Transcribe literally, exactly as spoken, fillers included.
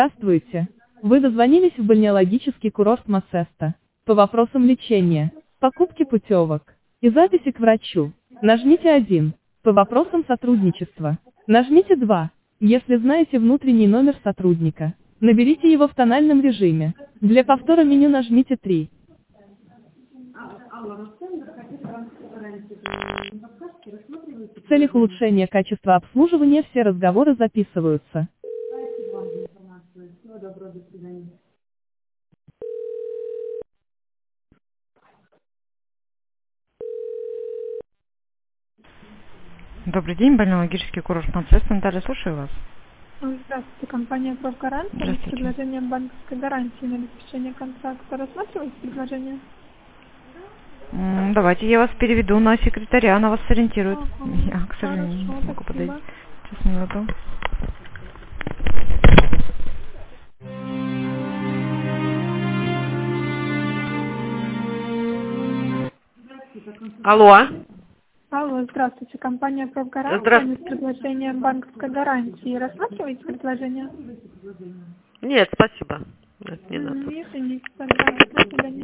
Здравствуйте. Вы дозвонились в бальнеологический курорт Масеста. По вопросам лечения, покупки путевок и записи к врачу. Нажмите один. По вопросам сотрудничества. Нажмите два. Если знаете внутренний номер сотрудника, наберите его в тональном режиме. Для повтора меню нажмите три. В целях улучшения качества обслуживания все разговоры записываются. Добрый день, больнеологический курорт Масеста. Наталья, слушаю вас. Здравствуйте, компания «Профгарант». Здравствуйте. Предложение банковской гарантии на обеспечение контракта. Рассматриваете предложение? М, Давайте я вас переведу на секретаря, она вас сориентирует. Ага. Я, к сожалению, не Хорошо, могу спасибо. подойти. Сейчас, минуту. Алло. Алло, здравствуйте, компания «Профгарант». Здравствуйте. Предложение банковской гарантии. Рассматриваете предложение? Нет, спасибо. Нет, не надо. М, Извините, тогда до свидания.